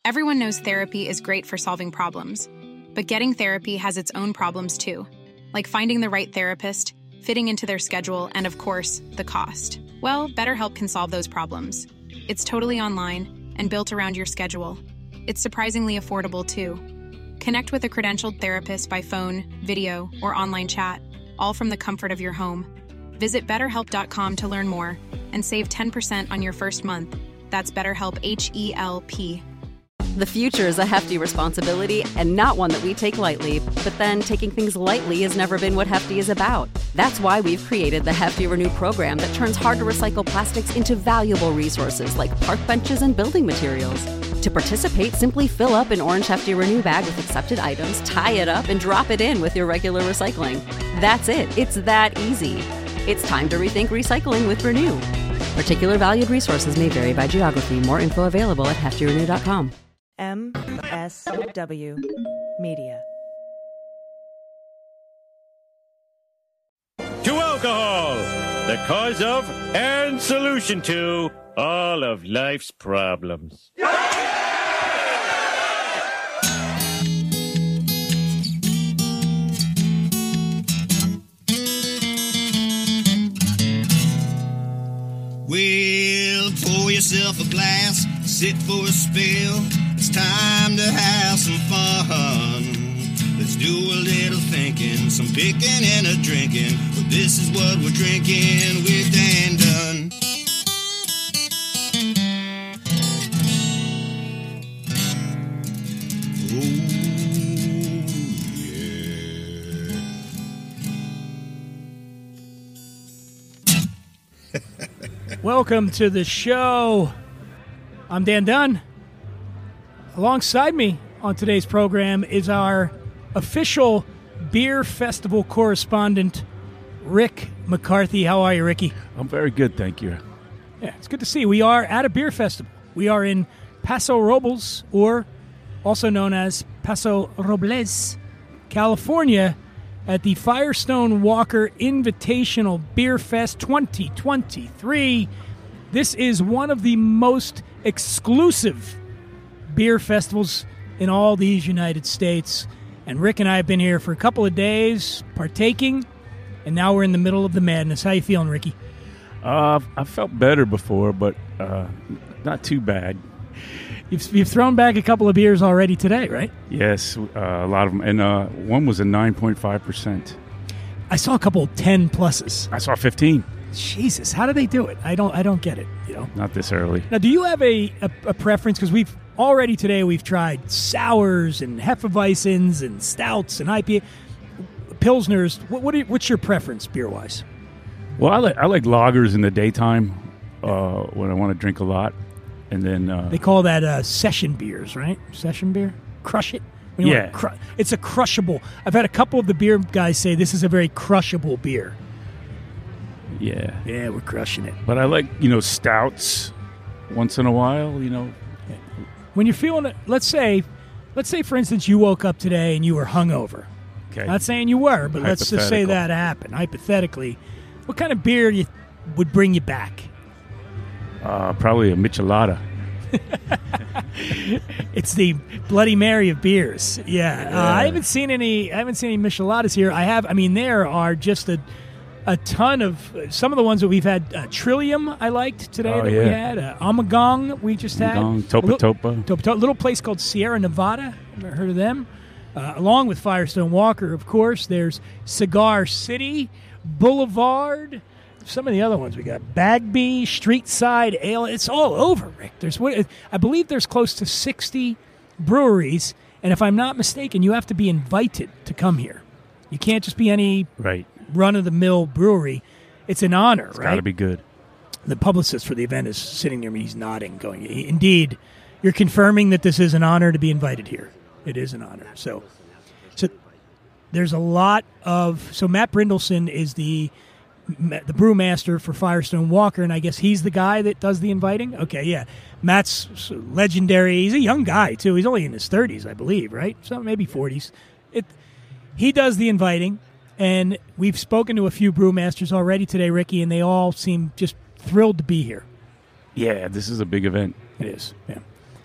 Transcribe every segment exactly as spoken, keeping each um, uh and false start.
Everyone knows therapy is great for solving problems, but getting therapy has its own problems too, like finding the right therapist, fitting into their schedule, and of course, the cost. Well, BetterHelp can solve those problems. It's totally online and built around your schedule. It's surprisingly affordable too. Connect with a credentialed therapist by phone, video, or online chat, all from the comfort of your home. Visit better help dot com to learn more and save ten percent on your first month. That's BetterHelp, H E L P. The future is a hefty responsibility and not one that we take lightly. But then taking things lightly has never been what Hefty is about. That's why we've created the Hefty Renew program that turns hard-to-recycle plastics into valuable resources like park benches and building materials. To participate, simply fill up an orange Hefty Renew bag with accepted items, tie it up, and drop it in with your regular recycling. That's it. It's that easy. It's time to rethink recycling with Renew. Particular valued resources may vary by geography. More info available at hefty renew dot com. M S W Media. To alcohol, the cause of and solution to all of life's problems. Well, pour yourself a glass, sit for a spill. It's time to have some fun. Let's do a little thinking, some picking and a drinking. Well, this is what we're drinking with Dan Dunn. Oh, yeah. Welcome to the show. I'm Dan Dunn. Alongside me on today's program is our official beer festival correspondent, Rick McCarthy. How are you, Ricky? I'm very good, thank you. Yeah, it's good to see you. We are at a beer festival. We are in Paso Robles, or also known as Paso Robles, California, at the Firestone Walker Invitational Beer Fest twenty twenty-three. This is one of the most exclusive beer festivals in all these United States. And Rick and I have been here for a couple of days partaking, and now we're in the middle of the madness. How you feeling, Ricky? Uh, I felt better before, but uh, not too bad. You've, you've thrown back a couple of beers already today, right? Yes, uh, a lot of them. And uh, one was a nine point five percent. I saw a couple of ten pluses. I saw fifteen. Jesus, how do they do it? I don't I don't get it, you know. Not this early. Now, do you have a, a, a preference? Because we've already today we've tried sours and Hefeweizens and stouts and I P A, Pilsners. What, what you, what's your preference beer-wise? Well, I like, I like lagers in the daytime uh, when I want to drink a lot. And then uh, they call that uh, session beers, right? Session beer? Crush it? When you yeah. Cru- it's a crushable. I've had a couple of the beer guys say this is a very crushable beer. Yeah. Yeah, we're crushing it. But I like, you know, stouts once in a while, you know. When you're feeling it, let's say, let's say, for instance, you woke up today and you were hungover. Okay. Not saying you were, but let's just say that happened. Hypothetically, what kind of beer you would bring you back? Uh, probably a Michelada. It's the Bloody Mary of beers. Yeah, yeah. Uh, I haven't seen any. I haven't seen any Micheladas here. I have. I mean, there are just a a ton of some of the ones that we've had. Uh, Trillium, I liked today oh, that yeah. we had. Uh, Amagong, we just Amagong, had. Topa little, Topa. Topa Topa. Little place called Sierra Nevada. Ever heard of them? Uh, along with Firestone Walker, of course. There's Cigar City, Boulevard. Some of the other ones we got Bagby, Street Side Ale. It's all over, Rick. There's, I believe, there's close to sixty breweries, and if I'm not mistaken, you have to be invited to come here. You can't just be any right run-of-the-mill brewery. It's an honor, it's right? It's got to be good. The publicist for the event is sitting near me. He's nodding, going, "Indeed, you're confirming that this is an honor to be invited here. It is an honor." So, so there's a lot of. So Matt Brindleson is the. the brewmaster for Firestone Walker, and I guess he's the guy that does the inviting? Okay, yeah. Matt's legendary. He's a young guy, too. He's only in his thirties, I believe, right? So maybe forties. It, he does the inviting, and we've spoken to a few brewmasters already today, Ricky, and they all seem just thrilled to be here. Yeah, this is a big event. It is, yeah.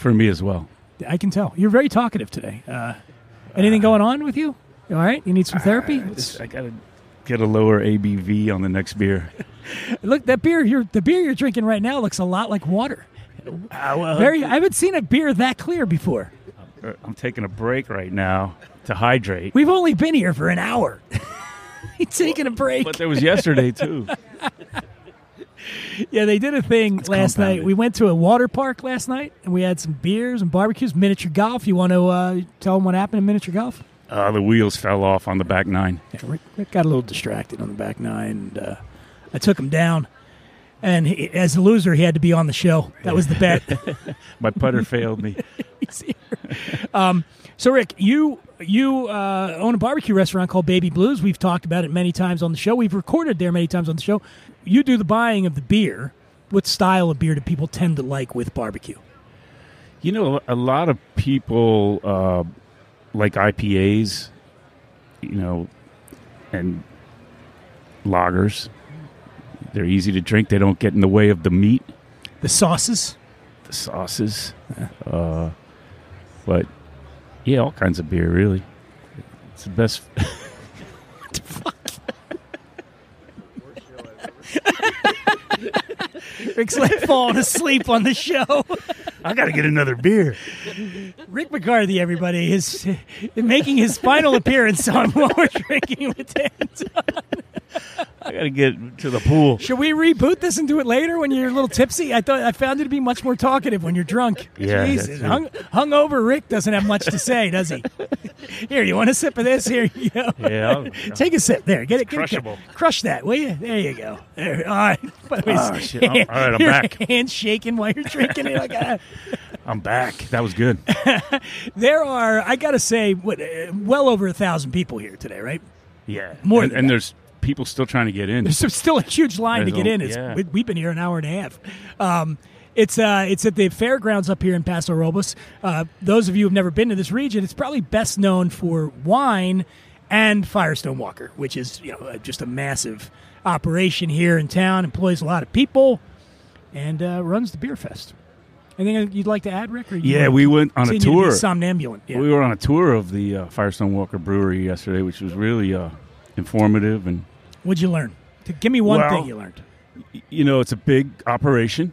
For me as well. I can tell. You're very talkative today. Uh, anything going on with you? You all right? You need some therapy? Uh, I got to get a lower A B V on the next beer. Look, that beer you're the beer you're drinking right now looks a lot like water. Uh, well, Very. I haven't seen a beer that clear before. I'm taking a break right now to hydrate. We've only been here for an hour. He's taking a break. But there was yesterday, too. Yeah, they did a thing It's last compounded. night. We went to a water park last night, and we had some beers and barbecues, miniature golf. You want to uh, tell them what happened in miniature golf? Uh, the wheels fell off on the back nine. Yeah, Rick, Rick got a little distracted on the back nine, and uh, I took him down. And he, as a loser, he had to be on the show. That was the bet. My putter failed me. He's here. Um, so, Rick, you you uh, own a barbecue restaurant called Baby Blues. We've talked about it many times on the show. We've recorded there many times on the show. You do the buying of the beer. What style of beer do people tend to like with barbecue? You know, a lot of people uh, like I P As, you know, and lagers. They're easy to drink. They don't get in the way of the meat, The sauces? the sauces. Uh, but, yeah, all kinds of beer, really. It's the best. Rick's like falling asleep on the show. I got to get another beer. Rick McCarthy, everybody, is making his final appearance on What We're Drinking with Dan. I got to get to the pool. Should we reboot this and do it later when you're a little tipsy? I thought I found it to be much more talkative when you're drunk. Yeah, Jesus. that's it. Hung, hungover Rick doesn't have much to say, does he? Here, you want a sip of this? Here you go. Yeah, I'll- Take a sip. There, get it. Get crushable. It, crush that, will you? There you go. There. All right. By the way, Oh, shit. All right, I'm your back. Hands shaking while you're drinking it. Like, ah. I'm back. That was good. There are, I got to say, what, uh, well over a thousand people here today, right? Yeah. More and, than and that. there's people still trying to get in. There's still a huge line to There's get a- in. It's, yeah. we, we've been here an hour and a half. Um, it's uh, it's at the fairgrounds up here in Paso Robles. Uh, those of you who've never been to this region, it's probably best known for wine and Firestone Walker, which is you know uh, just a massive operation here in town. Employs a lot of people and uh, runs the beer fest. Anything you'd like to add, Rick? Or you Yeah, wanna we went on a continue to be tour. somnambulant. Yeah. We were on a tour of the uh, Firestone Walker Brewery yesterday, which was really uh, informative. And, What'd you learn? To give me one Well, thing you learned. y- you know, it's a big operation.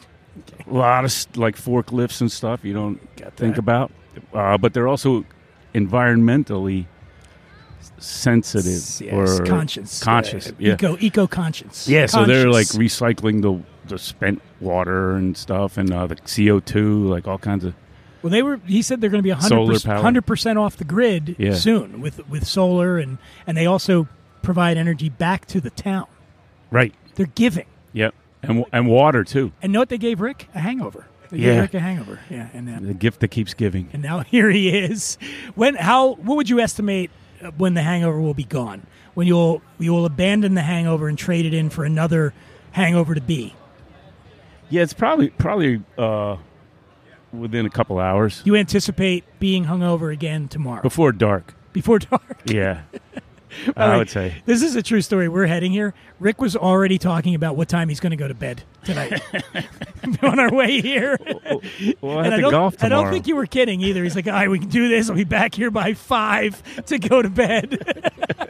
A lot of, s- like, forklifts and stuff you don't think that. about. Uh, but they're also environmentally s- sensitive Yes, or conscious. conscious, Uh, yeah. Eco, eco-conscious. Yeah, so they're like Conscious. recycling the the spent water and stuff, and uh, the C O two, like all kinds of. Well, they were. He said they're going to be Solar power. one hundred percent off the grid Yeah. soon with with solar, and and they also provide energy back to the town. Right. They're giving. Yep. And wa- and water too. And know what they gave Rick? A hangover. They Yeah. gave Rick a hangover. Yeah, and uh, The gift that keeps giving. and now here he is. When how what would you estimate uh, when the hangover will be gone? When you'll you'll abandon the hangover and trade it in for another hangover to be? Yeah, it's probably probably uh, within a couple hours You anticipate being hungover again tomorrow before dark. before dark. Yeah, By the I way, would say. This is a true story. We're heading here. Rick was already talking about what time he's going to go to bed tonight on our way here. Well, I And have to don't, golf I tomorrow. don't think you were kidding either. He's like, all right, we can do this. I'll be back here by five to go to bed.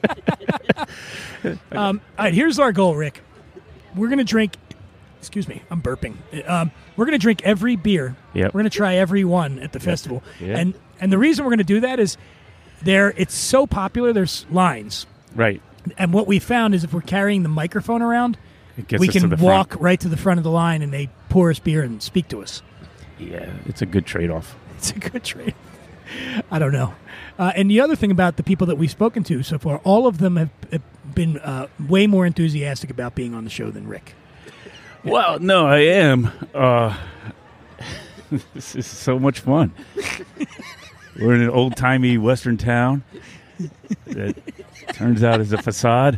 um, all right, here's our goal, Rick. We're going to drink, excuse me, I'm burping. Um, we're going to drink every beer. Yep. We're going to try every one at the festival. Yeah. And and the reason we're going to do that is there. It's so popular, there's lines. Right. And what we found is if we're carrying the microphone around, It gets we us to can the walk front. right to the front of the line and they pour us beer and speak to us. Yeah, it's a good trade-off. It's a good trade. I don't know. Uh, and the other thing about the people that we've spoken to so far, all of them have, have been uh, way more enthusiastic about being on the show than Rick. Well, no, I am. Uh, this is so much fun. We're in an old-timey Western town that turns out is a facade.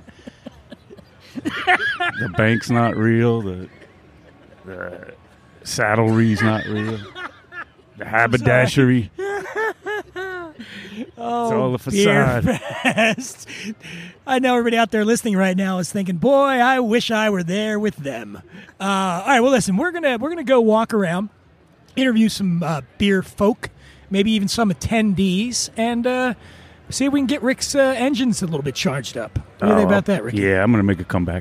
The bank's not real. The, the saddlery's not real. The haberdashery. Oh, It's all a Beer facade. Fest. I know everybody out there listening right now is thinking, "Boy, I wish I were there with them." Uh, all right, well, listen, we're gonna we're gonna go walk around. interview some uh, beer folk, maybe even some attendees, and uh, see if we can get Rick's uh, engines a little bit charged up. What do you think about that, Ricky? Yeah, I'm going to make a comeback.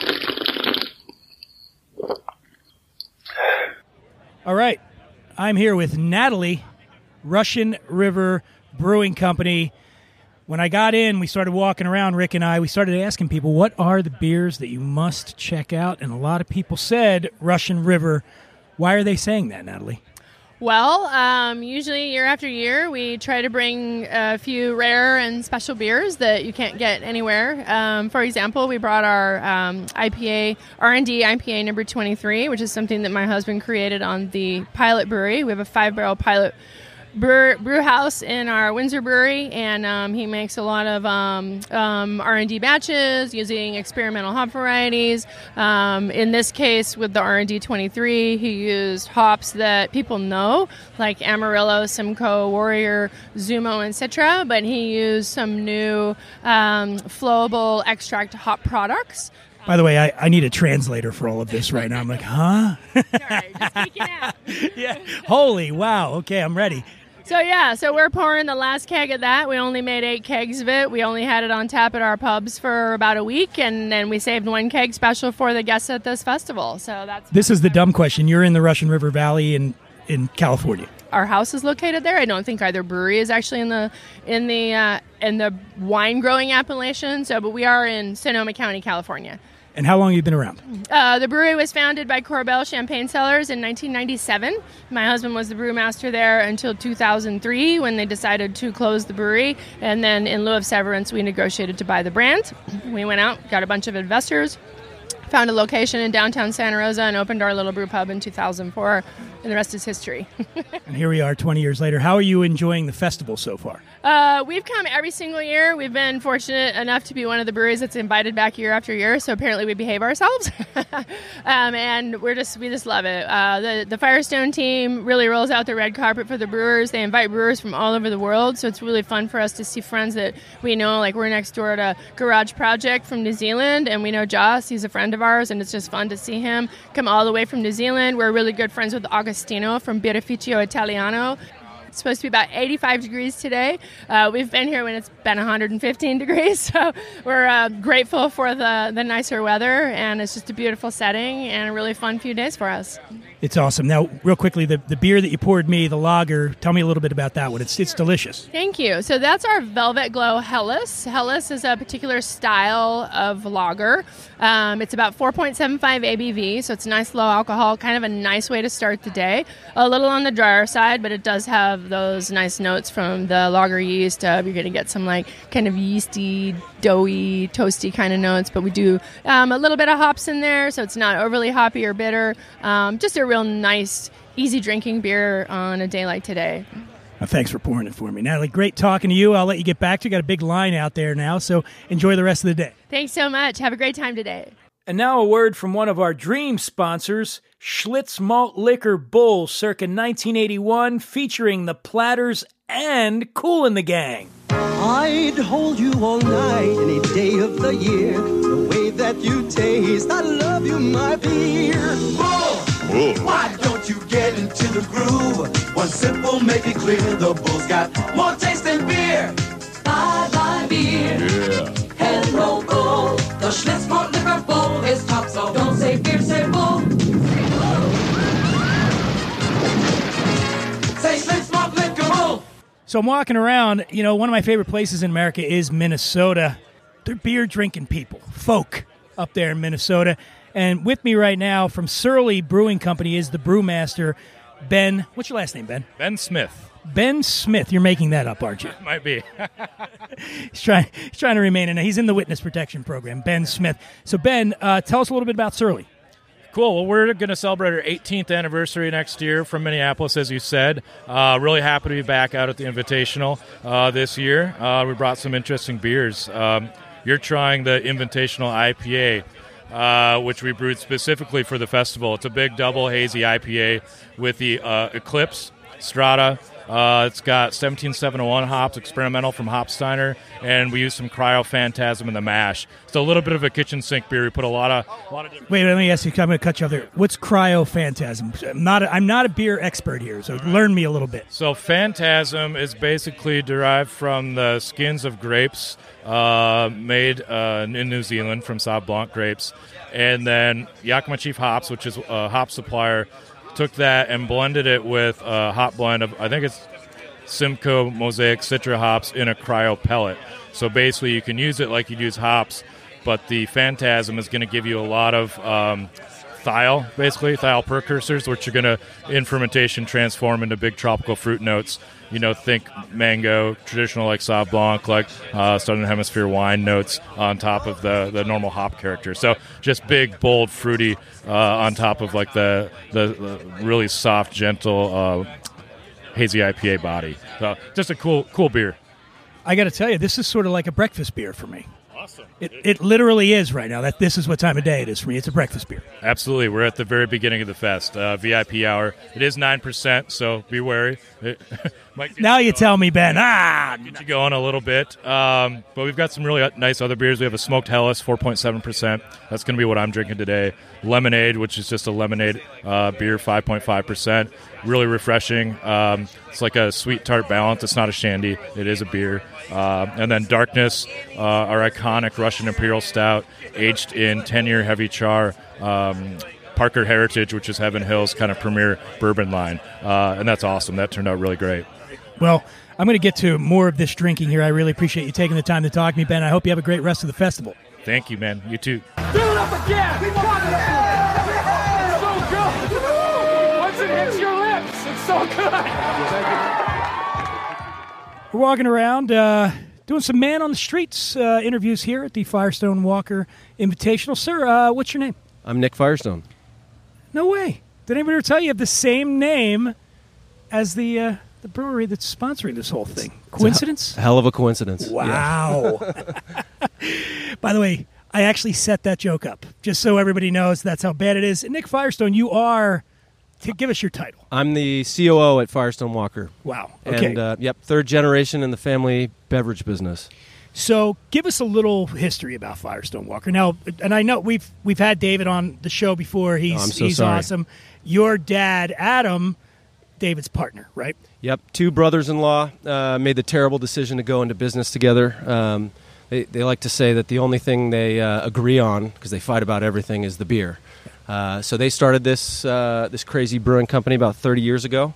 All right. I'm here with Natalie, Russian River Brewing Company. When I got in, we started walking around, Rick and I. We started asking people, what are the beers that you must check out? And a lot of people said Russian River. Why are they saying that, Natalie? Well, um, usually year after year, we try to bring a few rare and special beers that you can't get anywhere. Um, for example, we brought our um, I P A, R and D I P A number twenty-three, which is something that my husband created on the Pilot Brewery. We have a five-barrel Pilot brew, brew house in our Windsor brewery, and um, he makes a lot of um, um, R and D batches using experimental hop varieties. Um, in this case, with the R and D twenty-three, he used hops that people know, like Amarillo, Simcoe, Warrior, Zumo, et cetera, but he used some new um, flowable extract hop products. By the way, I, I need a translator for all of this right now. I'm like, huh? Sorry, just speak it out. Yeah. Holy wow. Okay, I'm ready. So, yeah, so we're pouring the last keg of that. We only made eight kegs of it. We only had it on tap at our pubs for about a week, and then we saved one keg special for the guests at this festival. So that's This is the dumb question. You're in the Russian River Valley in, in California. Our house is located there. I don't think either brewery is actually in the in the uh, in the wine growing appellation. So, but we are in Sonoma County, California. And how long have you been around? Uh, the brewery was founded by Corbel Champagne Cellars in nineteen ninety-seven. My husband was the brewmaster there until two thousand three when they decided to close the brewery. And then in lieu of severance, we negotiated to buy the brand. We went out, got a bunch of investors, found a location in downtown Santa Rosa, and opened our little brew pub in two thousand four. And the rest is history. And here we are twenty years later. How are you enjoying the festival so far? Uh, we've come every single year. We've been fortunate enough to be one of the breweries that's invited back year after year. So apparently we behave ourselves, um, and we're just we just love it. Uh, the the Firestone team really rolls out the red carpet for the brewers. They invite brewers from all over the world, so it's really fun for us to see friends that we know. Like we're next door to Garage Project from New Zealand, and we know Joss. He's a friend of ours, and it's just fun to see him come all the way from New Zealand. We're really good friends with Agostino from Birrificio Italiano. It's supposed to be about eighty-five degrees today. Uh, we've been here when it's been one hundred fifteen degrees, so we're uh, grateful for the, the nicer weather, and it's just a beautiful setting and a really fun few days for us. It's awesome. Now, real quickly, the, the beer that you poured me, the lager, tell me a little bit about that one. It's it's delicious. Thank you. So that's our Velvet Glow Helles. Helles is a particular style of lager. Um, it's about four point seven five A B V, so it's nice low alcohol, kind of a nice way to start the day. A little on the drier side, but it does have those nice notes from the lager yeast. Uh, you're going to get some like kind of yeasty, doughy, toasty kind of notes, but we do um, a little bit of hops in there, so it's not overly hoppy or bitter. Um, just a real nice, easy drinking beer on a day like today. Well, thanks for pouring it for me. Natalie, great talking to you. I'll let you get back to. You got a big line out there now, so enjoy the rest of the day. Thanks so much. Have a great time today. And now a word from one of our dream sponsors, Schlitz Malt Liquor Bull, circa nineteen eighty-one, featuring the Platters and Kool and the Gang. I'd hold you all night, any day of the year. The way that you taste, I love you, my beer. Bull! Bull. Why don't you get into the groove? One sip will make it clear, the Bull's got more taste than beer. Bye bye beer. Yeah. Hello Bull. The Schlitz Malt Liquor Bull is top, so don't say beer, say Bull. Say Schlitz Malt Liquor Bull. So I'm walking around, you know, one of my favorite places in America is Minnesota. They're beer drinking people, folk up there in Minnesota. And with me right now from Surly Brewing Company is the brewmaster, Ben. What's your last name, Ben? Ben Smith. Ben Smith. You're making that up, aren't you? Might be. he's trying He's trying to remain in. He's in the witness protection program, Ben Smith. So, Ben, uh, tell us a little bit about Surly. Cool. Well, we're going to celebrate our eighteenth anniversary next year from Minneapolis, as you said. Uh, really happy to be back out at the Invitational uh, this year. Uh, we brought some interesting beers. Um, you're trying the Invitational I P A, uh, which we brewed specifically for the festival. It's a big double hazy I P A with the uh, Eclipse, Strata, Uh, it's got seventeen seven oh one hops, experimental from Hopsteiner, and we use some Cryo Phantasm in the mash. It's a little bit of a kitchen sink beer. We put a lot of, a lot of different. Wait, let me ask you. I'm going to cut you off there. What's Cryo Phantasm? I'm not. A, I'm not a beer expert here, so learn me a little bit. So Phantasm is basically derived from the skins of grapes uh, made uh, in New Zealand from Sauv Blanc grapes, and then Yakima Chief Hops, which is a hop supplier, took that and blended it with a hop blend of, I think it's Simcoe Mosaic Citra hops in a cryo pellet. So basically you can use it like you'd use hops, but the Phantasm is going to give you a lot of um, thiol, basically, thiol precursors, which are going to, in fermentation, transform into big tropical fruit notes. You know, think mango, traditional like Sauv Blanc, like uh, Southern Hemisphere wine notes on top of the, the normal hop character. So just big, bold, fruity uh, on top of like the, the, the really soft, gentle, uh, hazy I P A body. So just a cool, cool beer. I got to tell you, this is sort of like a breakfast beer for me. Awesome. It, it literally is right now. That this is what time of day it is for me. It's a breakfast beer. Absolutely. We're at the very beginning of the fest. Uh, V I P hour. It is nine percent, so be wary. It might now you going. tell me, Ben. Ah! Get you going a little bit. Um, but we've got some really nice other beers. We have a Smoked Helles, four point seven percent. That's going to be what I'm drinking today. Lemonade, which is just a lemonade uh, beer, five point five percent. Really refreshing. Um, it's like a sweet tart balance. It's not a shandy. It is a beer. Uh, and then Darkness, uh, our iconic Russian Imperial Stout, aged in ten-year heavy char. Um, Parker Heritage, which is Heaven Hill's kind of premier bourbon line. Uh, and that's awesome. That turned out really great. Well, I'm going to get to more of this drinking here. I really appreciate you taking the time to talk to me, Ben. I hope you have a great rest of the festival. Thank you, man. You too. Fill it up again! It's so good! Once it hits your lips, it's so good! We're walking around uh, doing some man on the streets uh, interviews here at the Firestone Walker Invitational. Sir, uh, what's your name? I'm Nick Firestone. No way. Did anybody ever tell you you have the same name as the uh, the brewery that's sponsoring this whole thing? Coincidence? A hell of a coincidence. Wow. Yeah. By the way, I actually set that joke up, just so everybody knows that's how bad it is. Nick Firestone, you are, to give us your title. I'm the C O O at Firestone Walker. Wow. Okay. And, uh, yep, third generation in the family beverage business. So give us a little history about Firestone Walker. Now, and I know we've we've had David on the show before. He's, oh, I'm so he's sorry. awesome. Your dad, Adam, David's partner, right? Yep, two brothers-in-law uh, made the terrible decision to go into business together. Um, they, they like to say that the only thing they uh, agree on, because they fight about everything, is the beer. Uh, so they started this uh, this crazy brewing company about thirty years ago,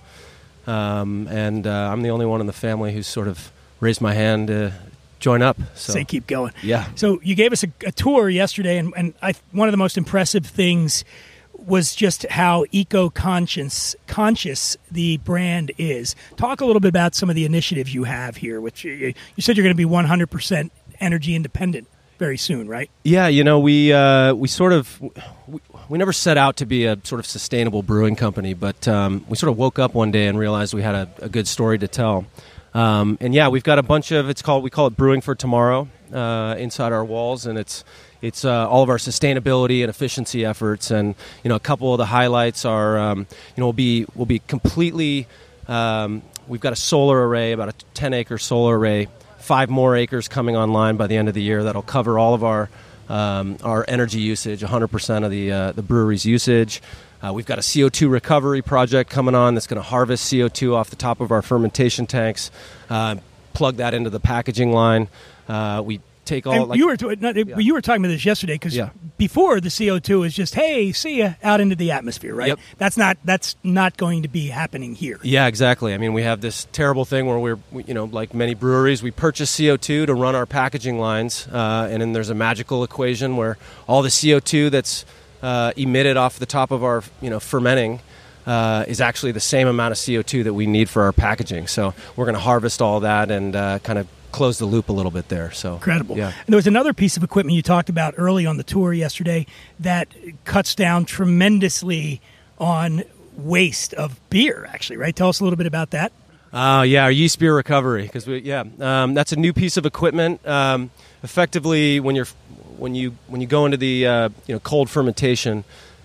um, and uh, I'm the only one in the family who's sort of raised my hand to join up. So Say keep going. Yeah. So you gave us a, a tour yesterday, and, and I, one of the most impressive things was just how eco-conscious conscious the brand is. Talk a little bit about some of the initiatives you have here, which you, you said you're going to be one hundred percent energy independent very soon, right? Yeah, you know, we uh, we sort of we, we never set out to be a sort of sustainable brewing company, but um, we sort of woke up one day and realized we had a, a good story to tell. Um, and yeah, we've got a bunch of, it's called, we call it Brewing for Tomorrow uh, inside our walls, and it's it's uh, all of our sustainability and efficiency efforts. And you know, a couple of the highlights are, um, you know, we'll be we'll be completely. Um, we've got a solar array, about a ten acre solar array, five more acres coming online by the end of the year. That'll cover all of our um, our energy usage, one hundred percent of the uh, the brewery's usage. Uh, we've got a C O two recovery project coming on that's going to harvest C O two off the top of our fermentation tanks, uh, plug that into the packaging line. Uh, we take all. And like, you were to, not, yeah. you were talking about this yesterday because Yeah. before the C O two is just hey, see ya out into the atmosphere, right? Yep. That's not that's not going to be happening here. Yeah, exactly. I mean, we have this terrible thing where we're, we, you know, like many breweries, we purchase C O two to run our packaging lines, uh, and then there's a magical equation where all the C O two that's uh, emitted off the top of our, you know, fermenting uh, is actually the same amount of C O two that we need for our packaging. So we're going to harvest all that and uh, kind of close the loop a little bit there. So Incredible. Yeah. And there was another piece of equipment you talked about early on the tour yesterday that cuts down tremendously on waste of beer, actually, right? Tell us a little bit about that. Uh, yeah, our yeast beer recovery, because we yeah, um, that's a new piece of equipment. Um, effectively, when you're when you when you go into the uh, you know cold fermentation,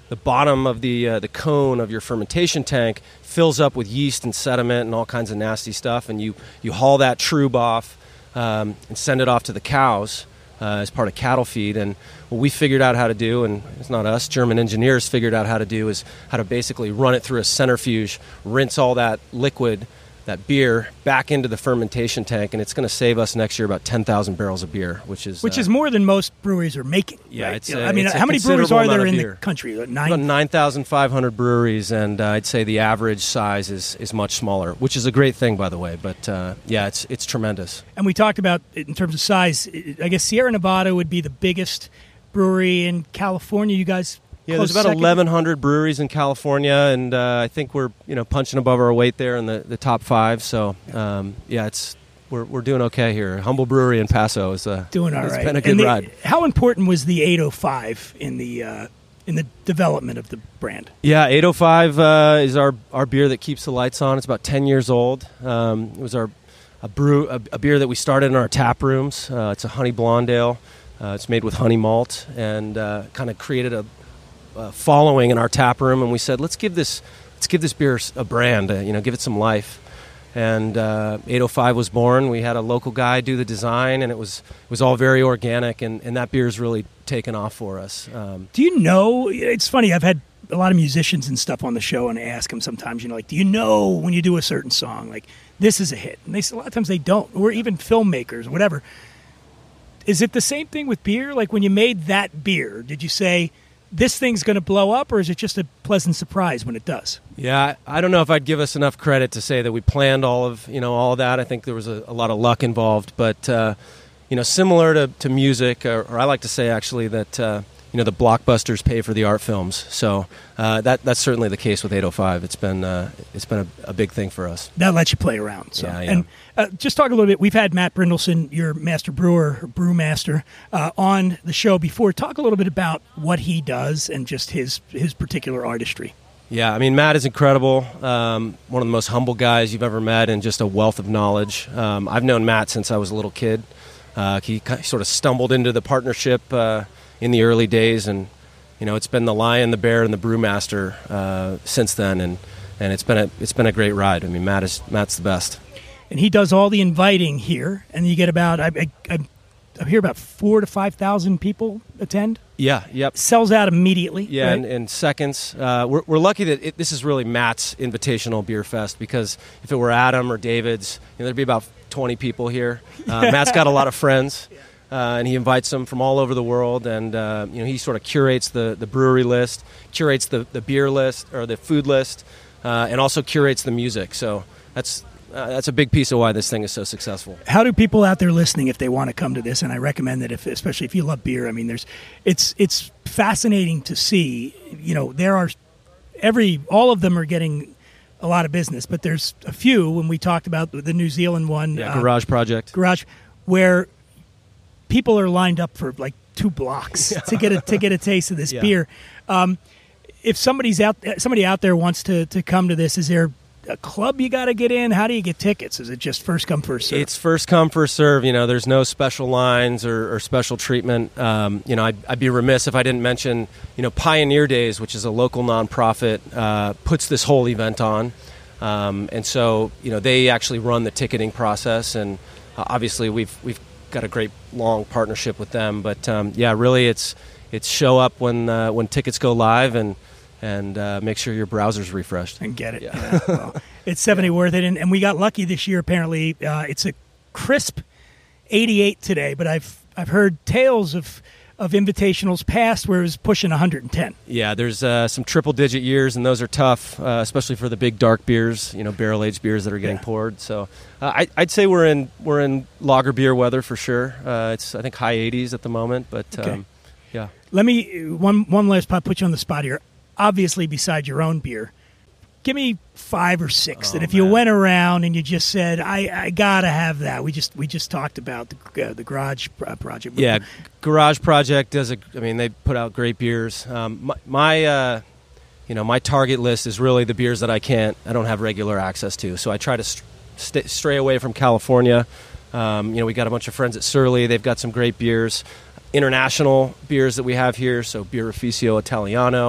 the bottom of the uh, the cone of your fermentation tank fills up with yeast and sediment and all kinds of nasty stuff, and you, you haul that trube off um, and send it off to the cows uh, as part of cattle feed. And what we figured out how to do, and it's not us, German engineers figured out how to do, is how to basically run it through a centrifuge, rinse all that liquid, that beer, back into the fermentation tank, and it's going to save us next year about ten thousand barrels of beer, which is which uh, is more than most breweries are making. Yeah, right? it's. You know, A, I mean, it's how many breweries are there in the country? Nine. About nine thousand five hundred breweries, and uh, I'd say the average size is, is much smaller, which is a great thing, by the way. But uh, yeah, it's it's tremendous. And we talked about in terms of size. I guess Sierra Nevada would be the biggest brewery in California. You guys. Yeah, there's about eleven hundred breweries in California, and uh, I think we're you know punching above our weight there in the, the top five. So um, yeah, it's we're we're doing okay here. Humble Brewery in Paso is uh, doing all it's right. been a good and the, ride. How important was the eight oh five in the uh, in the development of the brand? Yeah, eight oh five uh, is our our beer that keeps the lights on. It's about ten years old. Um, it was our a brew a, a beer that we started in our tap rooms. Uh, it's a honey blonde ale. Uh, it's made with honey malt, and uh, kind of created a Uh, following in our tap room, and we said, let's give this let's give this beer a brand, uh, you know, give it some life. And uh, eight oh five was born. We had a local guy do the design, and it was it was all very organic, and, and that beer's really taken off for us. Um, do you know, it's funny, I've had a lot of musicians and stuff on the show, and I ask them sometimes, you know, like, do you know when you do a certain song, like, this is a hit? And they a lot of times they don't, or even filmmakers, whatever. Is it the same thing with beer? Like, when you made that beer, did you say, this thing's going to blow up, or is it just a pleasant surprise when it does? Yeah, I don't know if I'd give us enough credit to say that we planned all of you know all of that. I think there was a, a lot of luck involved, but uh, you know, similar to, to music, or, or I like to say actually that uh, you know the blockbusters pay for the art films. So uh, that that's certainly the case with eight oh five. It's been uh, it's been a, a big thing for us. That lets you play around. So. Yeah, yeah. And uh, just talk a little bit. We've had Matt Brindleson, your master brewer, or brewmaster, uh, on the show before. Talk a little bit about what he does and just his his particular artistry. Yeah, I mean, Matt is incredible. Um, one of the most humble guys you've ever met, and just a wealth of knowledge. Um, I've known Matt since I was a little kid. Uh, he sort of stumbled into the partnership uh, in the early days, and you know, it's been the lion, the bear, and the brewmaster uh, since then, and and it's been a it's been a great ride. I mean, Matt is Matt's the best. And he does all the inviting here, and you get about I I, I, I hear about four to five thousand people attend. Yeah, yep. Sells out immediately. Yeah, right? in, in seconds. Uh, we're, we're lucky that it, this is really Matt's Invitational Beer Fest, because if it were Adam or David's, you know, there'd be about twenty people here. Uh, Matt's got a lot of friends, uh, and he invites them from all over the world, and uh, you know, he sort of curates the, the brewery list, curates the, the beer list, or the food list, uh, and also curates the music. So that's uh, that's a big piece of why this thing is so successful. How do people out there listening, if they want to come to this, and I recommend that, if especially if you love beer, I mean, there's it's it's fascinating to see. You know, there are every all of them are getting a lot of business, but there's a few. When we talked about the New Zealand one, yeah, Garage uh, Project, Garage, where people are lined up for like two blocks yeah. to get a to get a taste of this yeah. beer. Um, if somebody's out, somebody out there wants to to come to this, is there a club you got to get in? How do you get tickets? Is it just first come, first serve? It's first come, first serve. You know, there's no special lines or, or special treatment. Um, you know, I'd, I'd be remiss if I didn't mention, you know, Pioneer Days, which is a local nonprofit, uh, puts this whole event on. Um, and so, you know, they actually run the ticketing process, and uh, obviously we've we've got a great long partnership with them. But um, yeah, really, it's it's show up when uh, when tickets go live, and and uh, make sure your browser's refreshed. And get it. Yeah. Yeah, well, it's seventy yeah. worth it. And, and we got lucky this year, apparently. Uh, it's a crisp eighty-eight today, but I've I've heard tales of, of invitationals past where it was pushing one hundred ten. Yeah, there's uh, some triple-digit years, and those are tough, uh, especially for the big dark beers, you know, barrel-aged beers that are getting yeah. poured. So uh, I, I'd say we're in we're in lager beer weather for sure. Uh, it's, I think, high eighties at the moment, but okay. um, yeah. Let me, one, one last part, put you on the spot here. Obviously, beside your own beer, give me five or six oh, that if man. you went around and you just said, I, I gotta have that. We just we just talked about the uh, the Garage Project. Yeah, Garage Project does a. I mean, they put out great beers. Um, my, my uh, you know, my target list is really the beers that I can't, I don't have regular access to. So I try to st- st- stray away from California. Um, you know, we got a bunch of friends at Surly. They've got some great beers. International beers that we have here, so Birrificio Italiano.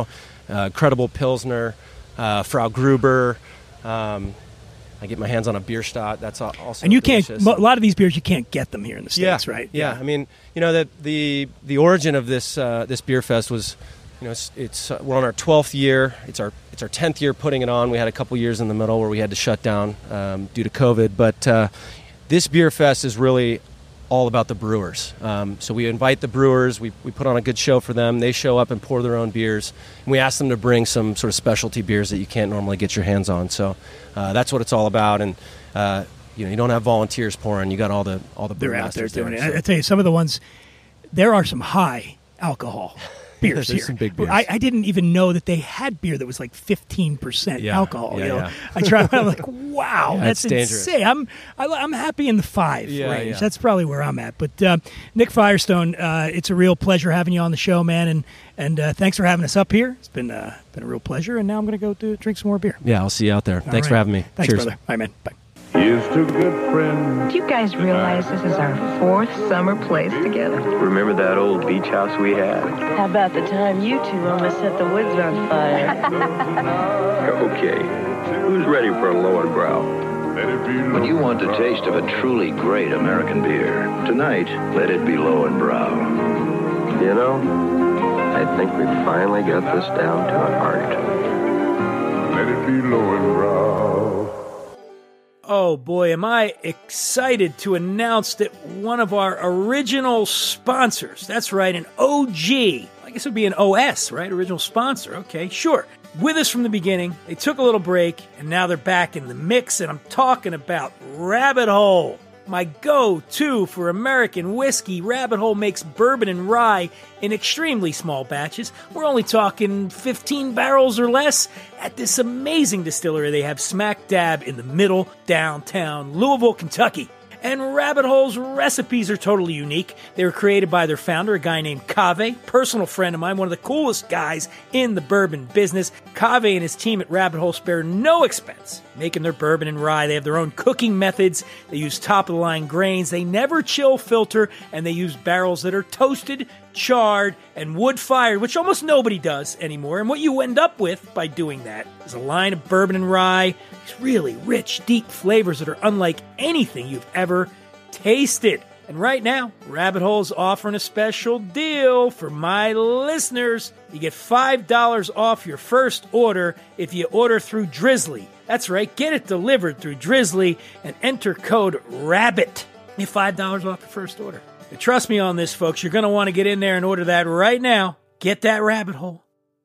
uh, Credible Pilsner, uh, Frau Gruber. Um, I get my hands on a Bierstadt. That's al- also And you delicious. can't. A lot of these beers you can't get them here in the States, yeah, right? Yeah. I mean, you know, the the the origin of this uh, this beer fest was, you know, it's, it's uh, we're on our twelfth year. It's our it's our tenth year putting it on. We had a couple years in the middle where we had to shut down um, due to COVID, but uh, this beer fest is really all about the brewers. Um, so we invite the brewers. We we put on a good show for them. They show up and pour their own beers. And we ask them to bring some sort of specialty beers that you can't normally get your hands on. So uh, that's what it's all about. And uh, you know, you don't have volunteers pouring. You got all the all the They're out there brewmasters doing there, it. so. I, I tell you, some of the ones, there are some high alcohol beers There's here. some big beers. I, I didn't even know that they had beer that was like fifteen percent Yeah, alcohol. yeah, you know? yeah. I tried. I'm like, wow, Yeah, that's it's dangerous. insane. I'm I, I'm happy in the five Yeah, range. yeah. That's probably where I'm at. But uh, Nick Firestone, uh, it's a real pleasure having you on the show, man. And and uh, thanks for having us up here. It's been uh, been a real pleasure. And now I'm going to go to drink some more beer. Yeah, I'll see you out there. All Thanks right. for having me. Thanks, Cheers. brother. All right, man. Bye. Here's to good friends. Do you guys realize this is our fourth summer place together? Remember that old beach house we had? How about the time you two almost set the woods on fire? Okay, who's ready for a lower brow? When you want the taste of a truly great American beer, tonight, let it be low and brow. You know, I think we finally got this down to an art. Let it be low and brow. Oh boy, am I excited to announce that one of our original sponsors, that's right, an O G, I guess it would be an O S, right? Original sponsor, okay, sure. With us from the beginning, they took a little break, and now they're back in the mix, and I'm talking about Rabbit Hole. My go-to for American whiskey. Rabbit Hole makes bourbon and rye in extremely small batches. We're only talking fifteen barrels or less at this amazing distillery they have smack dab in the middle, downtown Louisville, Kentucky. And Rabbit Hole's recipes are totally unique. They were created by their founder, a guy named Kave, personal friend of mine, one of the coolest guys in the bourbon business. Kave and his team at Rabbit Hole spare no expense making their bourbon and rye. They have their own cooking methods. They use top-of-the-line grains. They never chill filter, and they use barrels that are toasted, charred, and wood-fired, which almost nobody does anymore. And what you end up with by doing that is a line of bourbon and rye, these really rich, deep flavors that are unlike anything you've ever tasted. And right now, Rabbit Hole is offering a special deal for my listeners. You get five dollars off your first order if you order through Drizzly. That's right, get it delivered through Drizzly and enter code RABBIT. You get five dollars off your first order. But trust me on this, folks. You're going to want to get in there and order that right now. Get that Rabbit Hole.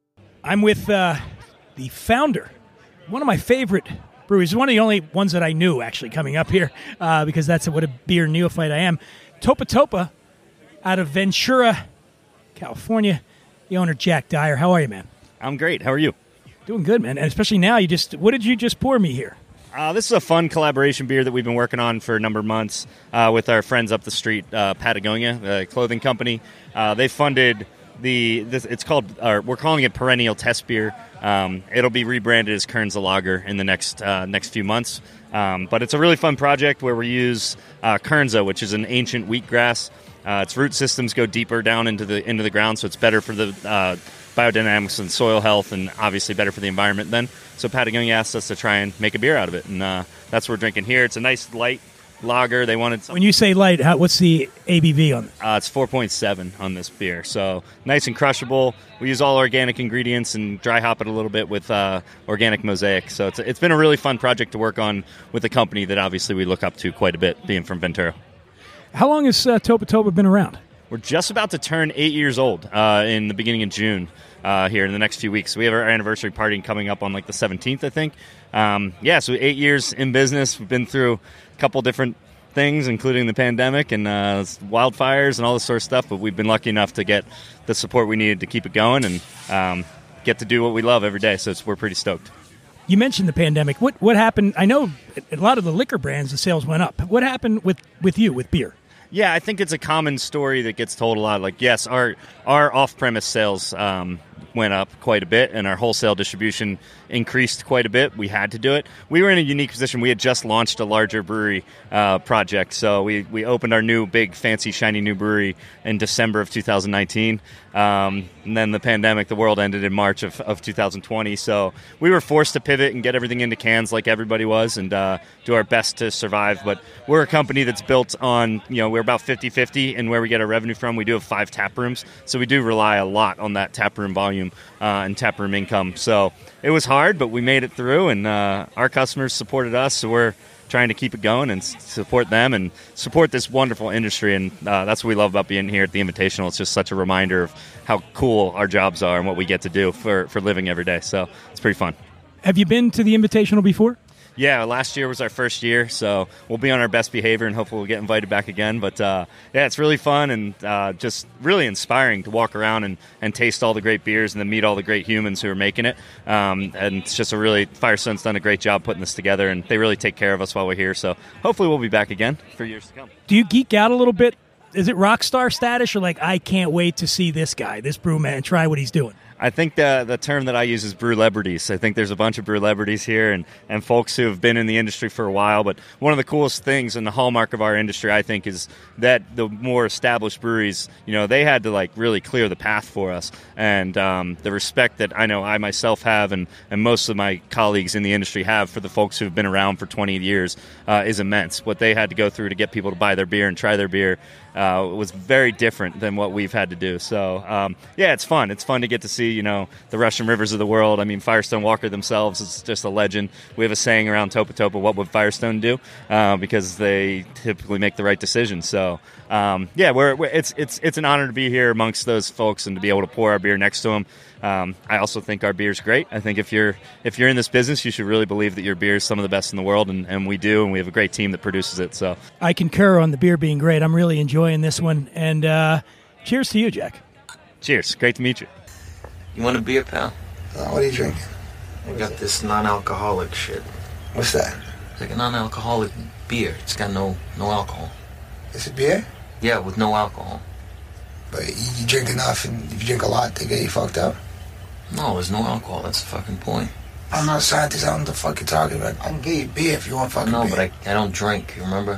I'm with uh, the founder, one of my favorite breweries, one of the only ones that I knew actually coming up here, uh, because that's what a beer neophyte I am. Topa Topa out of Ventura, California. The owner, Jack Dyer. How are you, man? I'm great. How are you? Doing good, man. And especially now, you just, what did you just pour me here? Uh, this is a fun collaboration beer that we've been working on for a number of months uh, with our friends up the street, uh, Patagonia, the clothing company. Uh, they funded the, this, it's called, or we're calling it Perennial Test Beer. Um, it'll be rebranded as Kernza Lager in the next uh, next few months. Um, but it's a really fun project where we use uh, Kernza, which is an ancient wheatgrass. Uh, its root systems go deeper down into the into the ground, so it's better for the uh, biodynamics and soil health, and obviously better for the environment then. So Patagonia asked us to try and make a beer out of it, and uh, that's what we're drinking here. It's a nice light lager. They wanted When you say light, how, what's the A B V on this? Uh, it's four point seven on this beer, so nice and crushable. We use all organic ingredients and dry hop it a little bit with uh, organic mosaic. So it's it's been a really fun project to work on with a company that obviously we look up to quite a bit, being from Ventura. How long has uh, Topa Topa been around? We're just about to turn eight years old uh, in the beginning of June uh, here in the next few weeks. So we have our anniversary party coming up on like the seventeenth, I think. Um, yeah, so eight years in business. We've been through a couple different things, including the pandemic and uh, wildfires and all this sort of stuff, but we've been lucky enough to get the support we needed to keep it going and um, get to do what we love every day, so it's, we're pretty stoked. You mentioned the pandemic. What what happened? I know a lot of the liquor brands, the sales went up. What happened with, with you, with beer? Yeah, I think it's a common story that gets told a lot. Like, yes, our our off-premise sales um, went up quite a bit, and our wholesale distribution increased quite a bit. We had to do it. We were in a unique position. We had just launched a larger brewery uh, project, so we, we opened our new, big, fancy, shiny new brewery in December of two thousand nineteen. Um, and then the pandemic, the world ended in March of, of two thousand twenty, so we were forced to pivot and get everything into cans like everybody was and uh, do our best to survive. But we're a company that's built on, you know, we're about fifty-fifty in where we get our revenue from. We do have five tap rooms, so we do rely a lot on that tap room volume uh, and tap room income. So it was hard, but we made it through, and uh, our customers supported us, so we're trying to keep it going and support them and support this wonderful industry. And uh, that's what we love about being here at the Invitational. It's just such a reminder of how cool our jobs are and what we get to do for, for living every day. So it's pretty fun. Have you been to the Invitational before? Yeah, last year was our first year, so we'll be on our best behavior and hopefully we'll get invited back again. But, uh, yeah, it's really fun and uh, just really inspiring to walk around and, and taste all the great beers and then meet all the great humans who are making it. Um, and it's just a really – Firestone's done a great job putting this together, and they really take care of us while we're here. So hopefully we'll be back again for years to come. Do you geek out a little bit? Is it rock star status or like, I can't wait to see this guy, this brew man, try what he's doing? I think the the term that I use is brewlebrities. I think there's a bunch of brewlebrities here and, and folks who have been in the industry for a while. But one of the coolest things and the hallmark of our industry, I think, is that the more established breweries, you know, they had to like really clear the path for us. And um, the respect that I know I myself have and, and most of my colleagues in the industry have for the folks who have been around for twenty years uh, is immense. What they had to go through to get people to buy their beer and try their beer uh, was very different than what we've had to do. So, um, yeah, it's fun. It's fun to get to see, you know, the Russian Rivers of the world. I mean, Firestone Walker themselves is just a legend. We have a saying around Topa Topa, what would Firestone do? Uh, because they typically make the right decision. So, um, yeah, we're, we're, it's it's it's an honor to be here amongst those folks and to be able to pour our beer next to them. Um, I also think our beer is great. I think if you're if you're in this business, you should really believe that your beer is some of the best in the world, and, and we do, and we have a great team that produces it. So I concur on the beer being great. I'm really enjoying this one, and uh, cheers to you, Jack. Cheers. Great to meet you. You want a beer, pal? Uh, what are you drinking? I got this non-alcoholic shit. What's that? It's like a non-alcoholic beer. It's got no no alcohol. It's a beer? Yeah, with no alcohol. But you drink enough, and if you drink a lot, they get you fucked up? No, there's no alcohol. That's the fucking point. I'm not a scientist. I don't know what the fuck you're talking about. I can get you beer if you want fucking no, beer. No, but I, I don't drink, you remember?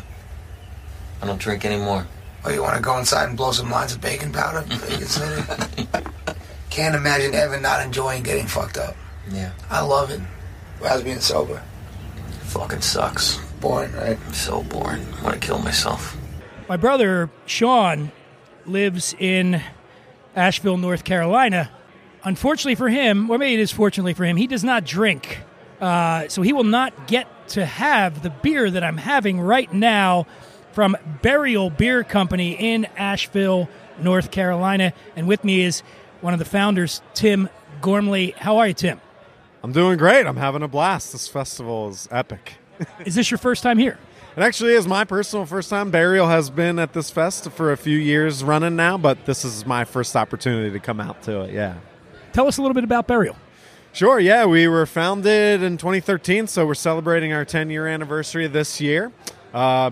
I don't drink anymore. Oh, you want to go inside and blow some lines of baking powder? Bacon City? Can't imagine ever not enjoying getting fucked up. Yeah. I love it. How's being sober? Fucking sucks. Boring, right? So boring. I want to kill myself. My brother, Sean, lives in Asheville, North Carolina. Unfortunately for him, or maybe it is fortunately for him, he does not drink. Uh, so he will not get to have the beer that I'm having right now from Burial Beer Company in Asheville, North Carolina. And with me is one of the founders, Tim Gormley. How are you, Tim? I'm doing great. I'm having a blast. This festival is epic. Is this your first time here? It actually is my personal first time. Burial has been at this fest for a few years running now, but this is my first opportunity to come out to it, yeah. Tell us a little bit about Burial. Sure, yeah. We were founded in twenty thirteen, so we're celebrating our ten-year anniversary this year. Uh,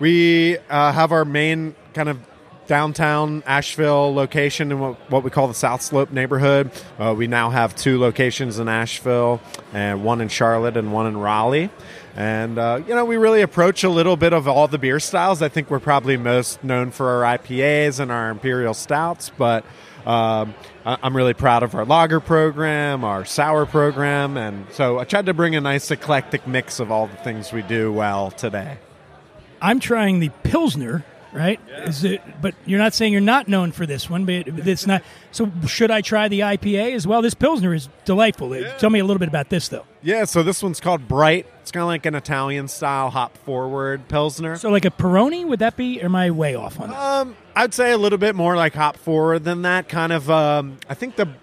we uh, have our main kind of downtown Asheville location in what, what we call the South Slope neighborhood. Uh, we now have two locations in Asheville, and one in Charlotte and one in Raleigh. And, uh, you know, we really approach a little bit of all the beer styles. I think we're probably most known for our I P As and our Imperial Stouts, but um, I'm really proud of our lager program, our sour program, and so I tried to bring a nice eclectic mix of all the things we do well today. I'm trying the Pilsner, right? Yeah. Is it? But you're not saying you're not known for this one, but it's not. So should I try the I P A as well? This Pilsner is delightful. Yeah. Tell me a little bit about this, though. Yeah, so this one's called Bright. It's kind of like an Italian-style hop-forward Pilsner. So like a Peroni, would that be, or am I way off on that? Um, I'd say a little bit more like hop-forward than that. Kind of, um, I think the...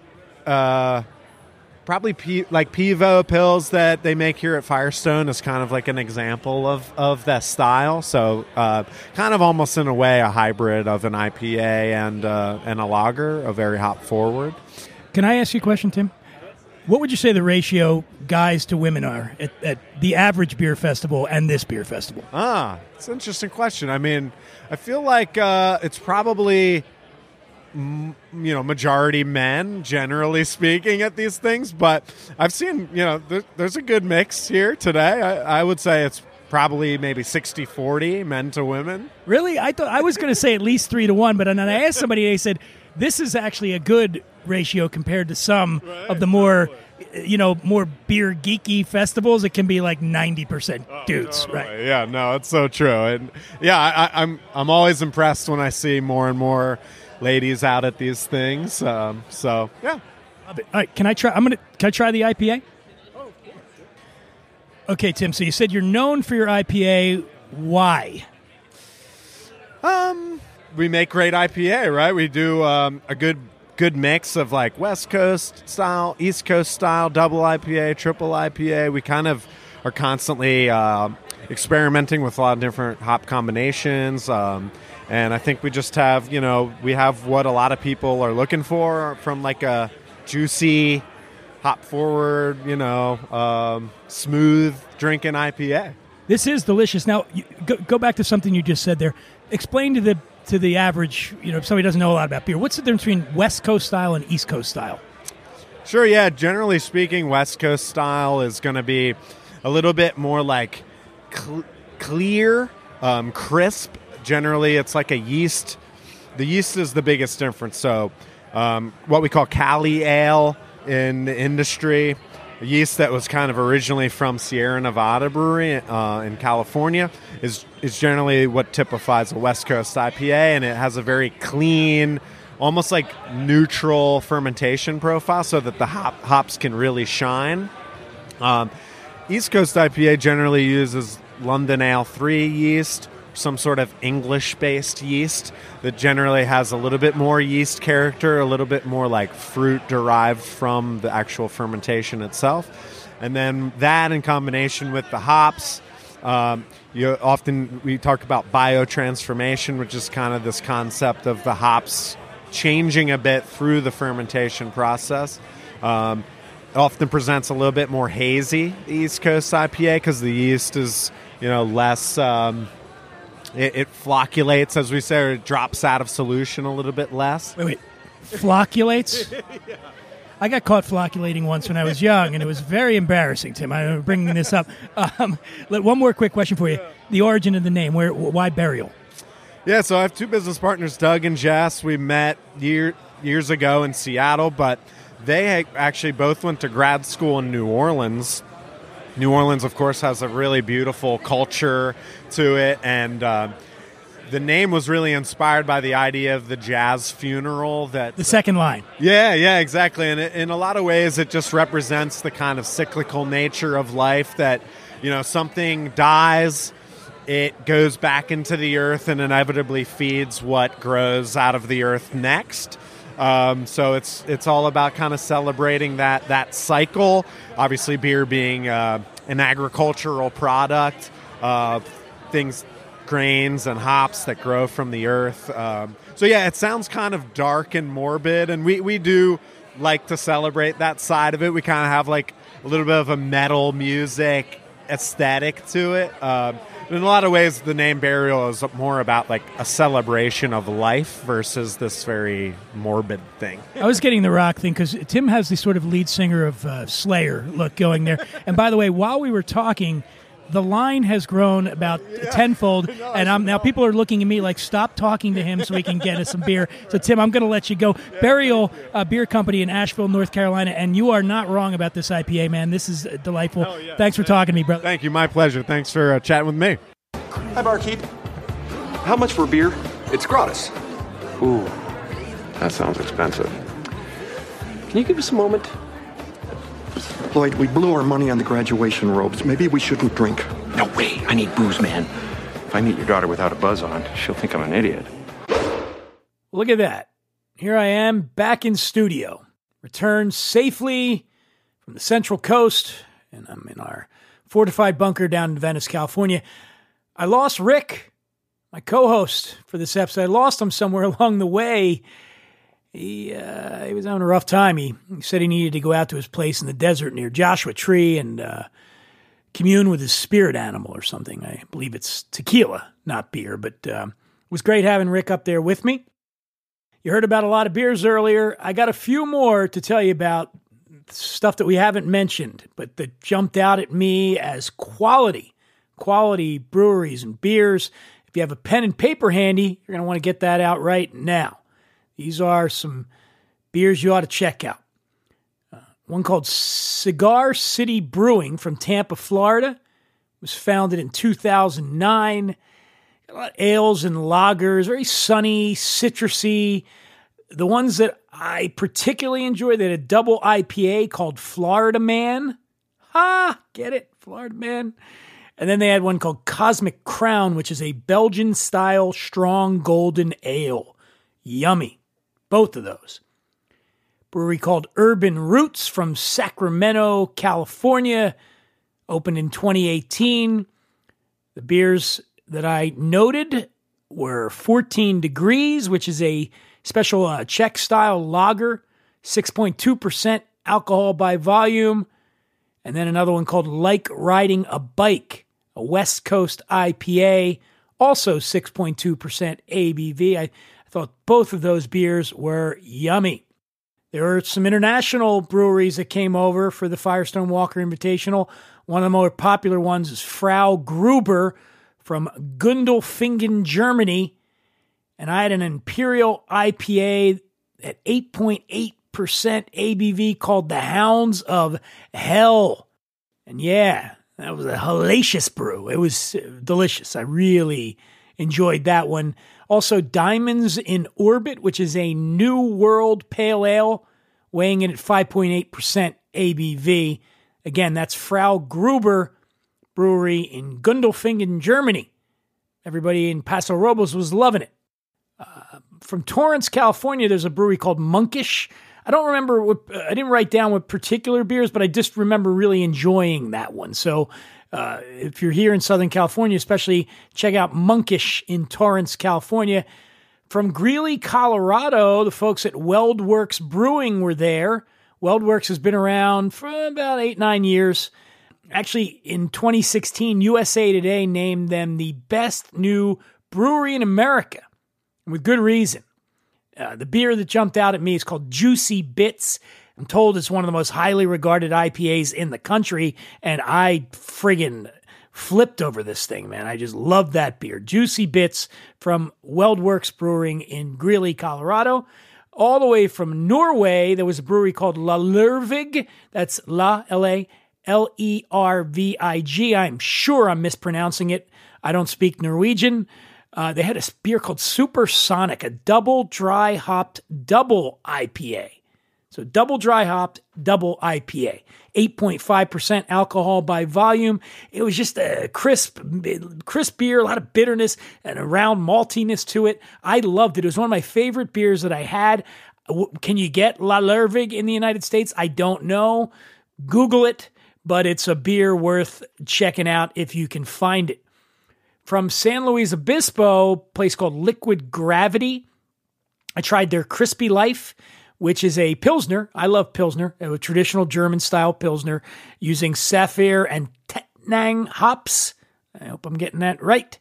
Uh, Probably P, like Pivo pills that they make here at Firestone is kind of like an example of, of that style. So uh, kind of almost in a way a hybrid of an I P A and uh, and a lager, a very hop forward. Can I ask you a question, Tim? What would you say the ratio guys to women are at, at the average beer festival and this beer festival? Ah, it's an interesting question. I mean, I feel like uh, it's probably m- you know, majority men, generally speaking, at these things. But I've seen, you know, there, there's a good mix here today. I, I would say it's probably maybe sixty forty men to women. Really? I thought I was going to say at least three to one, but then I asked somebody, they said, this is actually a good ratio compared to some right. of the more, you know, more beer geeky festivals. It can be like ninety percent dudes, totally. right? Yeah, no, it's so true. And yeah, I, I'm I'm always impressed when I see more and more ladies out at these things. Um, so yeah. All right, can I try? I'm gonna. Can I try the I P A? Okay, Tim. So you said you're known for your I P A. Why? Um, we make great I P A, right? We do um, a good good mix of like West Coast style, East Coast style, double I P A, triple I P A. We kind of are constantly uh, experimenting with a lot of different hop combinations. Um, and I think we just have, you know, we have what a lot of people are looking for from like a juicy, hop forward, you know, um, smooth drinking I P A. This is delicious. Now, you, go, go back to something you just said there. Explain to the to the average, you know, if somebody doesn't know a lot about beer, what's the difference between West Coast style and East Coast style? Sure, yeah. Generally speaking, West Coast style is going to be a little bit more like cl- clear, um, crisp. Generally, it's like a yeast. The yeast is the biggest difference. So um, what we call Cali Ale in the industry, a yeast that was kind of originally from Sierra Nevada Brewery uh, in California, is is generally what typifies a West Coast I P A, and it has a very clean, almost like neutral fermentation profile so that the hop, hops can really shine. Um, East Coast I P A generally uses London Ale three yeast, some sort of English-based yeast that generally has a little bit more yeast character, a little bit more like fruit derived from the actual fermentation itself. And then that in combination with the hops, um, you often we talk about biotransformation, which is kind of this concept of the hops changing a bit through the fermentation process. Um, it often presents a little bit more hazy, the East Coast I P A, because the yeast is, you know, less... Um, It, it flocculates, as we say, or it drops out of solution a little bit less. Wait, wait. Flocculates? Yeah. I got caught flocculating once when I was young, and it was very embarrassing, Tim. I'm bringing this up. Um, one more quick question for you. The origin of the name, where, why Burial? Yeah, so I have two business partners, Doug and Jess. We met year, years ago in Seattle, but they actually both went to grad school in New Orleans. New Orleans, of course, has a really beautiful culture to it, and uh, the name was really inspired by the idea of the jazz funeral. That the second line. Yeah, yeah, exactly. And it, in a lot of ways, it just represents the kind of cyclical nature of life that, you know, something dies, it goes back into the earth and inevitably feeds what grows out of the earth next. Um, so it's it's all about kind of celebrating that that cycle. Obviously, beer being uh, an agricultural product, uh, things, grains and hops that grow from the earth. Um, so yeah, it sounds kind of dark and morbid, and we, we do like to celebrate that side of it. We kind of have like a little bit of a metal music aesthetic to it. Um, in a lot of ways, the name Burial is more about like a celebration of life versus this very morbid thing. I was getting the rock thing because Tim has the sort of lead singer of uh, Slayer look going there. And by the way, while we were talking, the line has grown about yeah. tenfold, and I'm, now people are looking at me like, stop talking to him so he can get us some beer. So, Tim, I'm going to let you go. Yeah, Burial uh, Beer Company in Asheville, North Carolina, and you are not wrong about this I P A, man. This is delightful. Oh, yeah. Thanks for talking to me, brother. Thank you. My pleasure. Thanks for uh, chatting with me. Hi, barkeep. How much for beer? It's gratis. Ooh, that sounds expensive. Can you give us a moment? Lloyd, we blew our money on the graduation robes. Maybe we shouldn't drink. No way. I need booze, man. If I meet your daughter without a buzz on, she'll think I'm an idiot. Look at that. Here I am back in studio. Returned safely from the Central Coast, and I'm in our fortified bunker down in Venice, California. I lost Rick, my co-host for this episode. I lost him somewhere along the way. He uh, he was having a rough time. He, he said he needed to go out to his place in the desert near Joshua Tree and uh, commune with his spirit animal or something. I believe it's tequila, not beer. But uh, it was great having Rick up there with me. You heard about a lot of beers earlier. I got a few more to tell you about, stuff that we haven't mentioned, but that jumped out at me as quality, quality breweries and beers. If you have a pen and paper handy, you're going to want to get that out right now. These are some beers you ought to check out. Uh, one called Cigar City Brewing from Tampa, Florida. Was founded in two thousand nine. Got a lot of ales and lagers, very sunny, citrusy. The ones that I particularly enjoy, they had a double I P A called Florida Man. Ha! Get it? Florida Man. And then they had one called Cosmic Crown, which is a Belgian-style strong golden ale. Yummy. Both of those. Brewery called Urban Roots from Sacramento, California. Opened in twenty eighteen. The beers that I noted were fourteen Degrees, which is a special uh, Czech-style lager, six point two percent alcohol by volume. And then another one called Like Riding a Bike, a West Coast I P A, also six point two percent A B V. I, I thought both of those beers were yummy. There were some international breweries that came over for the Firestone Walker Invitational. One of the more popular ones is Frau Gruber from Gundelfingen, Germany. And I had an Imperial I P A at eight point eight percent A B V called the Hounds of Hell. And yeah, that was a hellacious brew. It was delicious. I really enjoyed that one. Also, Diamonds in Orbit, which is a New World Pale Ale, weighing in at five point eight percent A B V. Again, that's Frau Gruber Brewery in Gundelfingen, Germany. Everybody in Paso Robles was loving it. Uh, from Torrance, California, there's a brewery called Monkish. I don't remember what, uh, I didn't write down what particular beers, but I just remember really enjoying that one. So uh, if you're here in Southern California, especially check out Monkish in Torrance, California. From Greeley, Colorado, the folks at WeldWorks Brewing were there. WeldWorks has been around for about eight, nine years. Actually, in twenty sixteen, U S A Today named them the best new brewery in America. With good reason. Uh, the beer that jumped out at me is called Juicy Bits. I'm told it's one of the most highly regarded I P As in the country, and I friggin' flipped over this thing, man. I just love that beer. Juicy Bits from WeldWorks Brewing in Greeley, Colorado. All the way from Norway, there was a brewery called La Lervig. That's La, L A L E R V I G. I'm sure I'm mispronouncing it. I don't speak Norwegian. Uh, they had a beer called Supersonic, a double dry hopped double I P A. So double dry hopped double I P A. eight point five percent alcohol by volume. It was just a crisp, crisp beer, a lot of bitterness and a round maltiness to it. I loved it. It was one of my favorite beers that I had. Can you get La Lervig in the United States? I don't know. Google it, but it's a beer worth checking out if you can find it. From San Luis Obispo, a place called Liquid Gravity. I tried their Crispy Life, which is a Pilsner. I love Pilsner, a traditional German-style Pilsner, using Saphir and Tettnang hops. I hope I'm getting that right.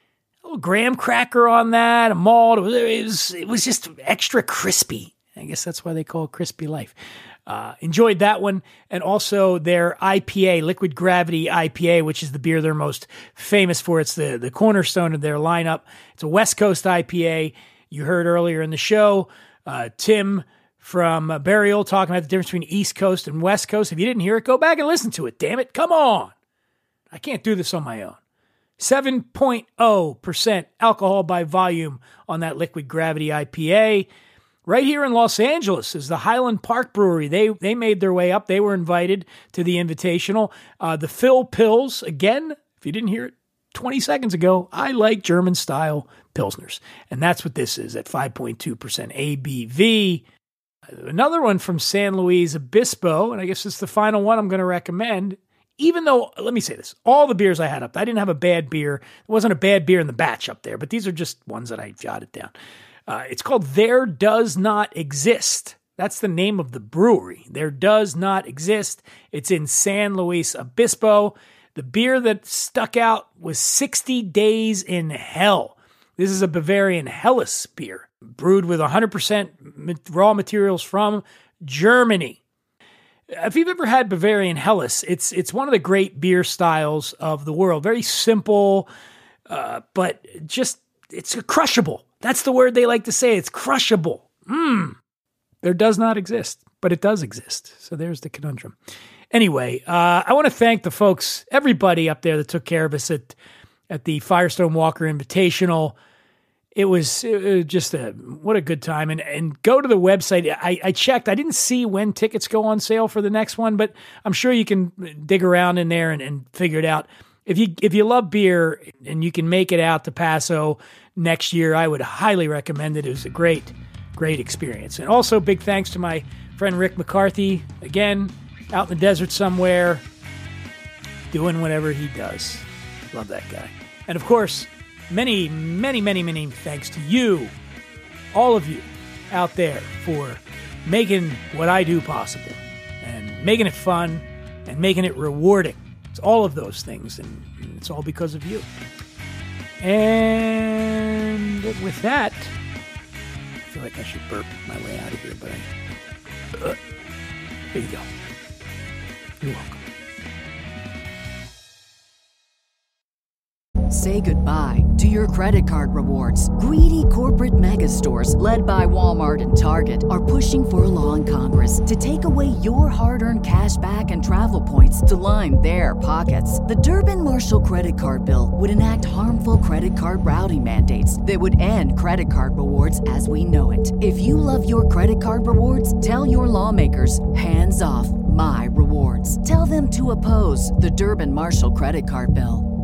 A little graham cracker on that, a malt. It was, it was, it was just extra crispy. I guess that's why they call it Crispy Life. Uh, enjoyed that one. And also their I P A, Liquid Gravity I P A, which is the beer they're most famous for. It's the, the cornerstone of their lineup. It's a West Coast I P A. You heard earlier in the show, uh, Tim from uh, Burial talking about the difference between East Coast and West Coast. If you didn't hear it, go back and listen to it. Damn it. Come on. I can't do this on my own. seven point oh percent alcohol by volume on that Liquid Gravity I P A. Right here in Los Angeles is the Highland Park Brewery. They they made their way up. They were invited to the Invitational. Uh, the Phil Pils, again, if you didn't hear it twenty seconds ago, I like German-style Pilsners. And that's what this is at five point two percent A B V. Another one from San Luis Obispo, and I guess it's the final one I'm going to recommend. Even though, let me say this, all the beers I had up, I didn't have a bad beer. There wasn't a bad beer in the batch up there, but these are just ones that I jotted down. Uh, it's called There Does Not Exist. That's the name of the brewery. There Does Not Exist. It's in San Luis Obispo. The beer that stuck out was sixty Days in Hell. This is a Bavarian Helles beer, brewed with one hundred percent raw materials from Germany. If you've ever had Bavarian Helles, it's it's one of the great beer styles of the world. Very simple, uh, but just, it's crushable. That's the word they like to say. It's crushable. Mmm. There does not exist, but it does exist. So there's the conundrum. Anyway, uh, I want to thank the folks, everybody up there that took care of us at, at the Firestone Walker Invitational. It was, it was just a, what a good time. And and go to the website. I, I checked. I didn't see when tickets go on sale for the next one, but I'm sure you can dig around in there and, and figure it out. If you if you love beer and you can make it out to Paso next year, I would highly recommend it. It was a great, great experience. And also big thanks to my friend Rick McCarthy, again, out in the desert somewhere, doing whatever he does. Love that guy. And of course, many, many, many, many thanks to you, all of you out there, for making what I do possible and making it fun and making it rewarding. It's all of those things, and it's all because of you. And with that, I feel like I should burp my way out of here, but I... Uh, here you go. You're welcome. Say goodbye to your credit card rewards. Greedy corporate mega stores, led by Walmart and Target, are pushing for a law in Congress to take away your hard-earned cash back and travel points to line their pockets. The Durbin-Marshall credit card bill would enact harmful credit card routing mandates that would end credit card rewards as we know it. If you love your credit card rewards, tell your lawmakers, hands off my rewards. Tell them to oppose the Durbin-Marshall credit card bill.